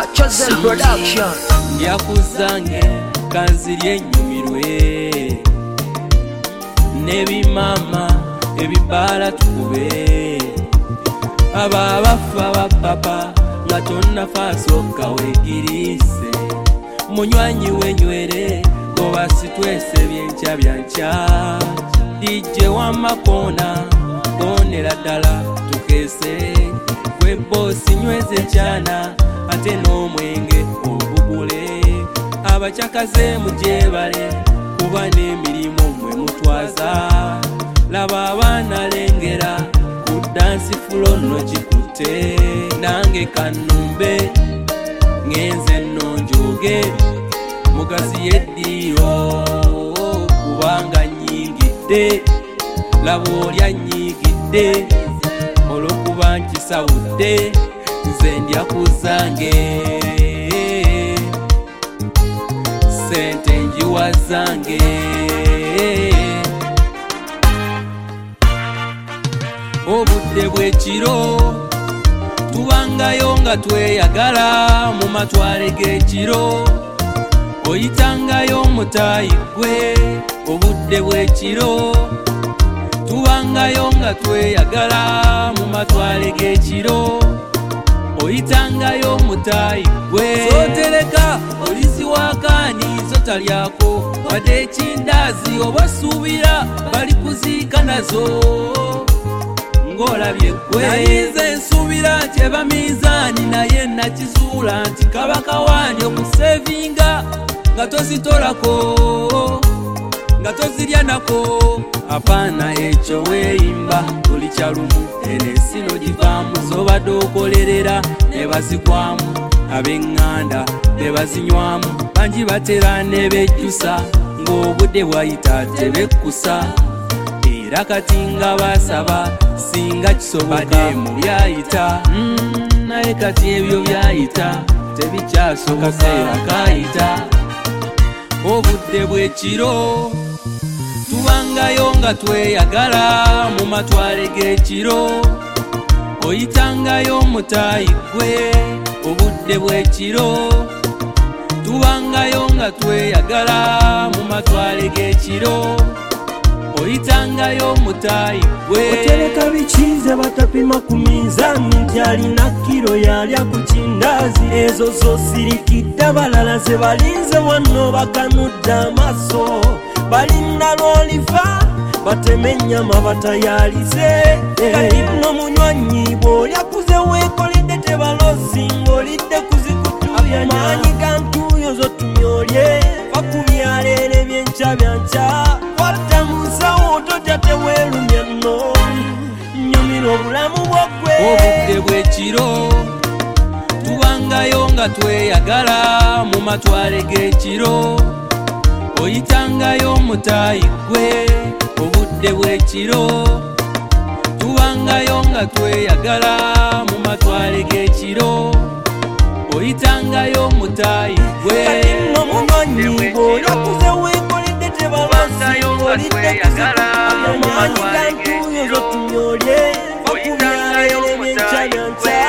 Chosen Production. Yakuzange kanzirye nyumirwe nebimama ebibala tukube aba bafa bapapa nga tonna fasoka wegirise munywanyi wenywere goba sitwese byencha byancha DJ wa makona konera dala tukese kwe bosi nyweze chana ate n'omwenge obugule abachakaze mujebale kuba n'emirimo mwe mutwaza laba abaana lengera ku dansi fulo no kikute nange kanumbe ngenze nonjoge mugazi yeddiyo kubanga nyingidde laba olya nyigidde olwokuba nkisawudde nze ndya kuzange sente njiwa zange obudde bw'ekiro tubangayo nga tweyagala mu matwale g'ekiro oyitangayo mutayi gwe obudde bw'ekiro tubangayo nga tweyagala mu matwale g'ekiro oyitangayo mutayi gwe sotereka olizi wakani zotalyako wadde ekindazi oba suubira bali kuziika nazo ng'olabye gwe nayize nsuubira nti eba mizaani naye nakizuula nti kabaka wandi okusevinga nga tozitolako nga tozirya nako apaana ekyo weeyimba buli kyalumu ensi n'ogivaamu z'obadde okolerera ne bazigwamu ab'eŋŋanda ne bazinywamu bangi batera ne bejjusa ng'obudde bwayita tebekkusa era kati nga basaba singa kisoboka mu byayita naye kati ebyo byayita tebikyasoboka akayita obudde bw'ekiro tubangayo nga tweyagala mu matwale g'ekiro oyitangayo mutayi gwe obudde bw'ekiro tubangayo nga tweyagala mu matwale g'ekiro oyitangayo mutayi gwe otereka bikize batapima ku minzaani nti alina kiro yalya ku kindazi ezo zosirikidde abalala ze balinze wano bakanudde amaaso balinda lwolifa bateme ennyama batayalize kati nno munywanyi bw'olyakuze weekoledde tebalozi ng'olidde kuzikutuya maanyi ga ntuuyo zotumyolye bakubyaleere byenca byanca watta mu nsawo totya teweerumya nno nyumira obulamu bwogwe obudde bw'ekiro tubangayo nga tweyagala mu matwale g'ekiro oyitangayo mutayi gwe obudde bw'ekiro tubangayo nga tweyagala mu matwale g'ekiro oyitangayo mutayi gwe kati nno munywanyi bw'olyakuze weekoledde tebalozi olidde kuzikutuya maanyi ga ntuuyo zotumyolye bakubyaleere byenca byanca